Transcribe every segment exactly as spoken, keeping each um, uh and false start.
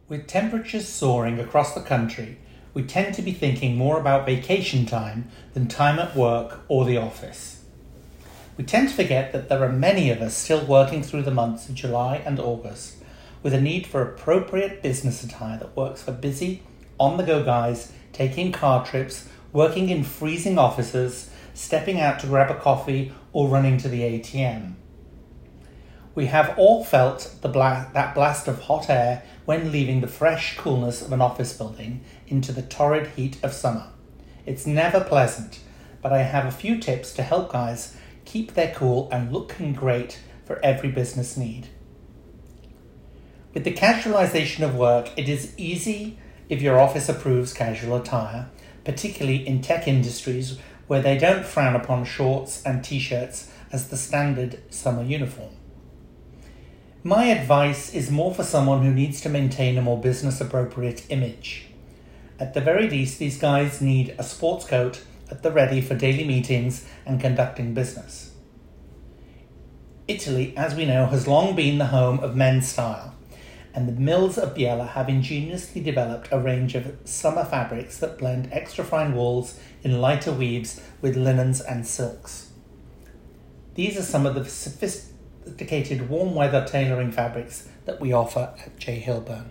With temperatures soaring across the country, we tend to be thinking more about vacation time than time at work or the office. We tend to forget that there are many of us still working through the months of July and August with a need for appropriate business attire that works for busy, on-the-go guys taking car trips, working in freezing offices, stepping out to grab a coffee or running to the A T M. We have all felt the bla- that blast of hot air when leaving the fresh coolness of an office building into the torrid heat of summer. It's never pleasant, but I have a few tips to help guys keep their cool and looking great for every business need. With the casualization of work, it is easy if your office approves casual attire, particularly in tech industries where they don't frown upon shorts and t-shirts as the standard summer uniform. My advice is more for someone who needs to maintain a more business-appropriate image. At the very least, these guys need a sports coat at the ready for daily meetings and conducting business. Italy, as we know, has long been the home of men's style, and the mills of Biella have ingeniously developed a range of summer fabrics that blend extra fine wools in lighter weaves with linens and silks. These are some of the sophisticated sophisticated warm weather tailoring fabrics that we offer at J. Hilburn.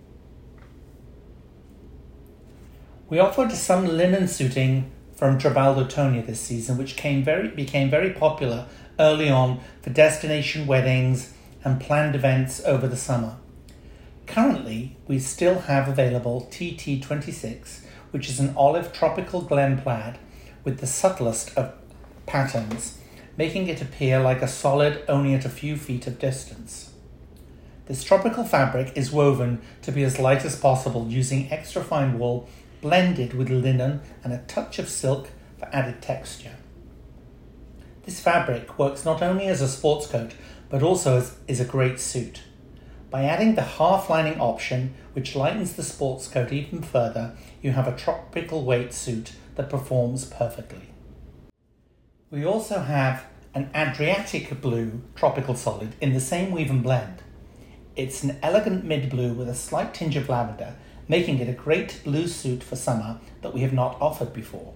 We offered some linen suiting from Trabaldo Tonia this season, which came very, became very popular early on for destination weddings and planned events over the summer. Currently, we still have available T T twenty-six, which is an olive tropical glen plaid with the subtlest of patterns, making it appear like a solid only at a few feet of distance. This tropical fabric is woven to be as light as possible using extra fine wool blended with linen and a touch of silk for added texture. This fabric works not only as a sports coat but also as is a great suit. By adding the half lining option, which lightens the sports coat even further, you have a tropical weight suit that performs perfectly. We also have an Adriatic blue tropical solid in the same weave and blend. It's an elegant mid-blue with a slight tinge of lavender, making it a great blue suit for summer that we have not offered before.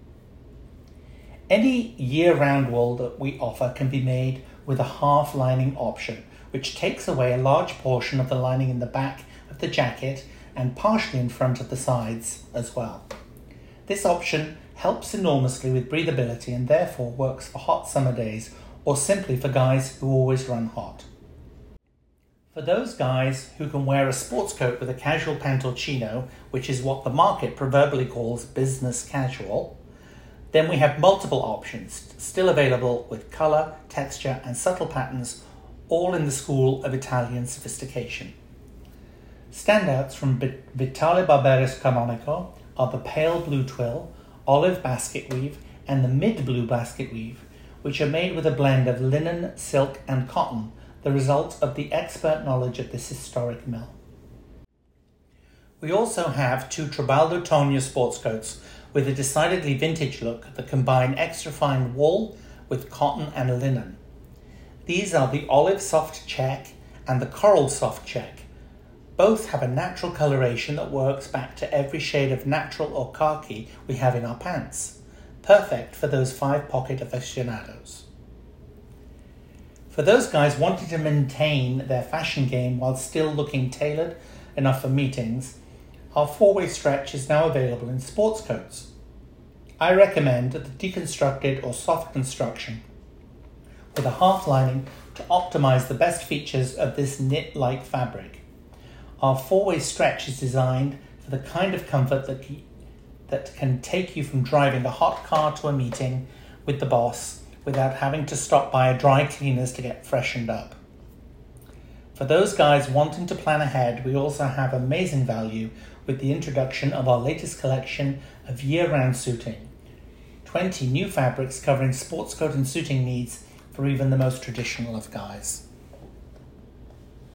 Any year-round wool that we offer can be made with a half lining option, which takes away a large portion of the lining in the back of the jacket and partially in front of the sides as well. This option helps enormously with breathability and therefore works for hot summer days or simply for guys who always run hot. For those guys who can wear a sports coat with a casual pant or chino, which is what the market proverbially calls business casual, then we have multiple options still available with colour, texture and subtle patterns, all in the school of Italian sophistication. Standouts from Vitale Barberis Canonico are the pale blue twill, olive basket weave and the mid-blue basket weave, which are made with a blend of linen, silk and cotton, the result of the expert knowledge of this historic mill. We also have two Trabaldo Tonia sports coats with a decidedly vintage look that combine extra fine wool with cotton and linen. These are the olive soft check and the coral soft check. Both have a natural coloration that works back to every shade of natural or khaki we have in our pants. Perfect for those five-pocket aficionados. For those guys wanting to maintain their fashion game while still looking tailored enough for meetings, our four-way stretch is now available in sports coats. I recommend the deconstructed or soft construction with a half lining to optimize the best features of this knit-like fabric. Our four-way stretch is designed for the kind of comfort that, that can take you from driving a hot car to a meeting with the boss without having to stop by a dry cleaners to get freshened up. For those guys wanting to plan ahead, we also have amazing value with the introduction of our latest collection of year-round suiting. twenty new fabrics covering sports coat and suiting needs for even the most traditional of guys.